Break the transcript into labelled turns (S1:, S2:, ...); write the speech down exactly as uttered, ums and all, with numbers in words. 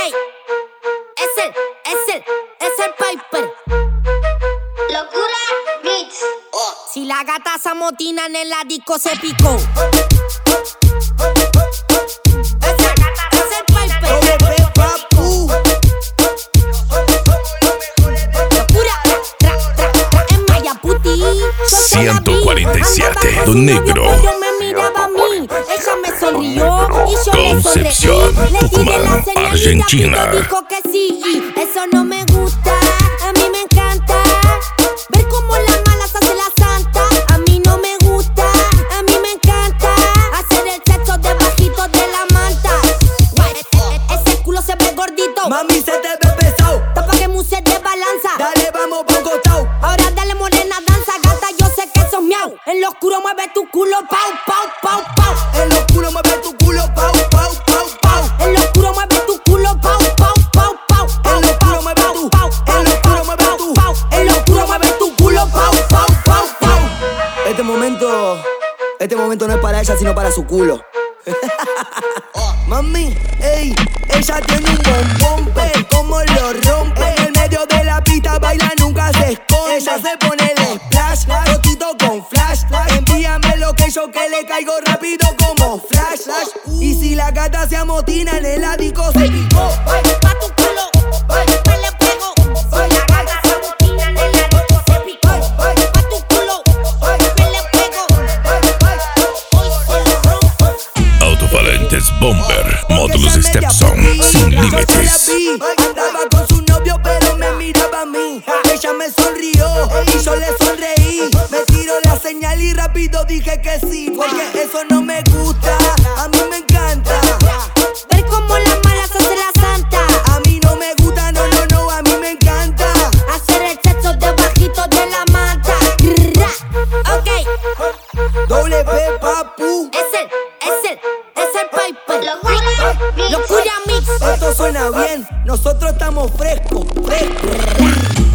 S1: Ey, es el, es el, es el Piper.
S2: Locura Mix.
S1: Oh. Si la gata se amotinan en la disco se picó.
S3: ciento cuarenta y siete, Don Negro.
S1: Yo me miraba a mí, ella me sonrió y yo
S3: Concepción,
S1: le sonreí.
S3: Tucumán, Argentina.
S1: Dijo que sí, y eso no me gusta, a mí me encanta ver cómo las malas hace la santa. A mí no me gusta, a mí me encanta hacer el sexo debajito de la manta. Ese culo se ve gordito,
S4: mami se te ve pesado.
S1: tapa que muse de balanza.
S4: Dale, vamos por costado.
S1: Ahora dale morena, danza, gata, yo sé que sos miau. En lo oscuro mueve tu culo, pau, pau, pau, pau.
S4: En lo oscuro mueve tu culo, pau, pau, pau, pau.
S1: En lo oscuro mueve tu culo, pau, pau, pau, pau.
S4: En lo oscuro mueve tu, en lo oscuro mueve tu,
S1: En lo oscuro mueve tu culo, pau, pau, pau, pau.
S4: Este momento, este momento no es para ella, sino para su culo. Mami, ey, ella tiene un bombón, pe, como lo rompe. En el medio de la pista baila, nunca se esconde. Ella se pone el splash, rotito con flash. Envíame lo que yo que le caigo rápido como flash. Y si la gata se amotina en el ático se picó.
S1: Pa' tu culo, me le pego. Si la gata se amotina en el disco se picó. Pa' tu culo, me le pego. Hoy se lo rompo.
S3: Altoparlentes Bomber, módulos Stepson, sin límites.
S4: Andaba con su novio pero me miraba a mí. Ella me sonrió y yo le sonreí. Me tiró la señal y rápido dije que sí. Porque eso no me gusta, a mí me encanta
S1: Ver cómo las malas hace la santa.
S4: A mí no me gusta, no, no, no, a mí me encanta
S1: Hacer el sexo debajito de la manta. Ok,
S4: Doble P, papu.
S1: es el, es el, es el Piper.
S2: Locura Mix.
S1: Locura Mix.
S4: Esto suena bien, nosotros estamos frescos, frescos.